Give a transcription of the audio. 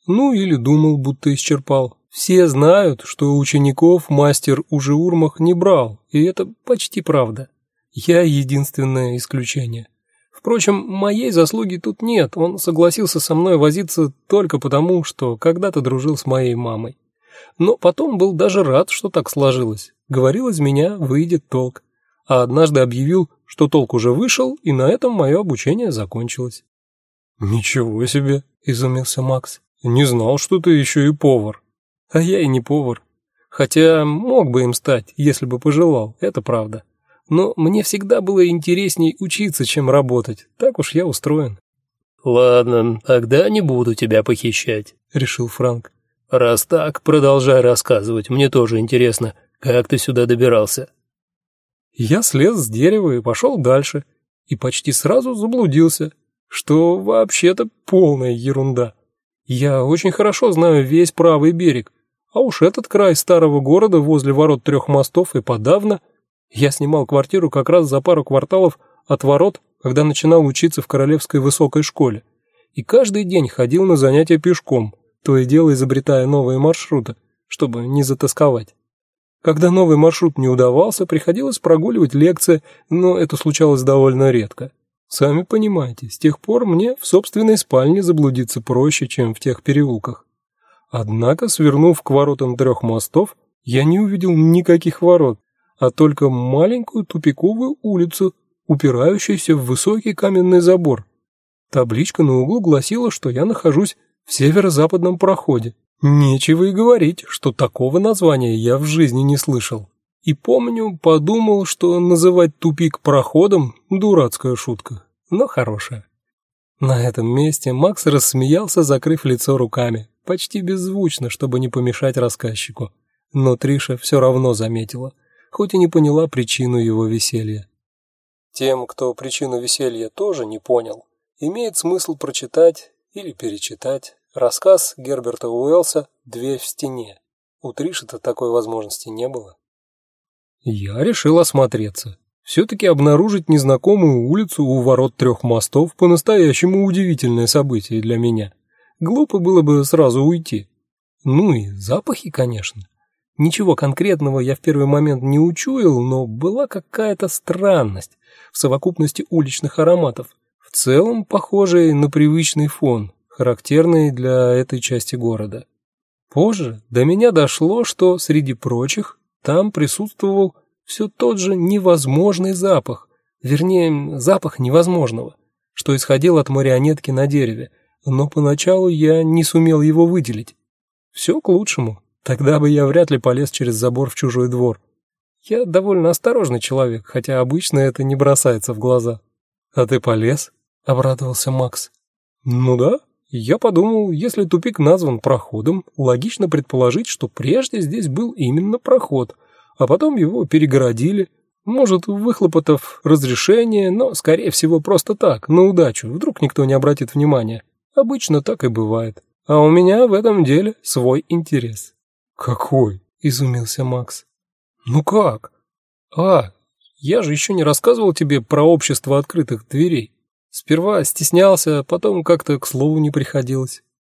Ну или думал, будто исчерпал. Все знают, что учеников мастер уже Урмах не брал, и это почти правда. Я единственное исключение. Впрочем, моей заслуги тут нет, он согласился со мной возиться только потому, что когда-то дружил с моей мамой. Но потом был даже рад, что так сложилось. Говорил, из меня выйдет толк. А однажды объявил, что толк уже вышел, и на этом мое обучение закончилось. «Ничего себе!» – изумился Макс. «Не знал, что ты еще и повар». «А я и не повар. Хотя мог бы им стать, если бы пожелал, это правда. Но мне всегда было интересней учиться, чем работать. Так уж я устроен». «Ладно, тогда не буду тебя похищать», — решил Франк. «Раз так, продолжай рассказывать, мне тоже интересно, как ты сюда добирался». Я слез с дерева и пошел дальше, и почти сразу заблудился, что вообще-то полная ерунда. Я очень хорошо знаю весь правый берег, а уж этот край старого города возле ворот 3 мостов и подавно. Я снимал квартиру как раз за пару кварталов от ворот, когда начинал учиться в Королевской высокой школе, и каждый день ходил на занятия пешком, то и дело изобретая новые маршруты, чтобы не затосковать. Когда новый маршрут не удавался, приходилось прогуливать лекции, но это случалось довольно редко. Сами понимаете, с тех пор мне в собственной спальне заблудиться проще, чем в тех переулках. Однако, свернув к воротам 3 мостов, я не увидел никаких ворот, а только маленькую тупиковую улицу, упирающуюся в высокий каменный забор. Табличка на углу гласила, что я нахожусь в северо-западном проходе. Нечего и говорить, что такого названия я в жизни не слышал. И помню, подумал, что называть тупик проходом – дурацкая шутка, но хорошая. На этом месте Макс рассмеялся, закрыв лицо руками, почти беззвучно, чтобы не помешать рассказчику. Но Триша все равно заметила, хоть и не поняла причину его веселья. Тем, кто причину веселья тоже не понял, имеет смысл прочитать или перечитать рассказ Герберта Уэллса «Дверь в стене». У Триши-то такой возможности не было. Я решил осмотреться. Все-таки обнаружить незнакомую улицу у ворот 3 мостов по-настоящему удивительное событие для меня. Глупо было бы сразу уйти. Ну и запахи, конечно. Ничего конкретного я в первый момент не учуял, но была какая-то странность в совокупности уличных ароматов, в целом похожей на привычный фон, характерный для этой части города. Позже до меня дошло, что среди прочих там присутствовал все тот же невозможный запах, вернее, запах невозможного, что исходил от марионетки на дереве, но поначалу я не сумел его выделить. Все к лучшему, тогда бы я вряд ли полез через забор в чужой двор. Я довольно осторожный человек, хотя обычно это не бросается в глаза. «А ты полез?» — обрадовался Макс. «Ну да». Я подумал, если тупик назван проходом, логично предположить, что прежде здесь был именно проход, а потом его перегородили, может, выхлопотав разрешение, но, скорее всего, просто так, на удачу, вдруг никто не обратит внимания. Обычно так и бывает. А у меня в этом деле свой интерес. «Какой?» – изумился Макс. «Ну как? Я же еще не рассказывал тебе про общество открытых дверей. Сперва стеснялся, потом как-то к слову не приходилось.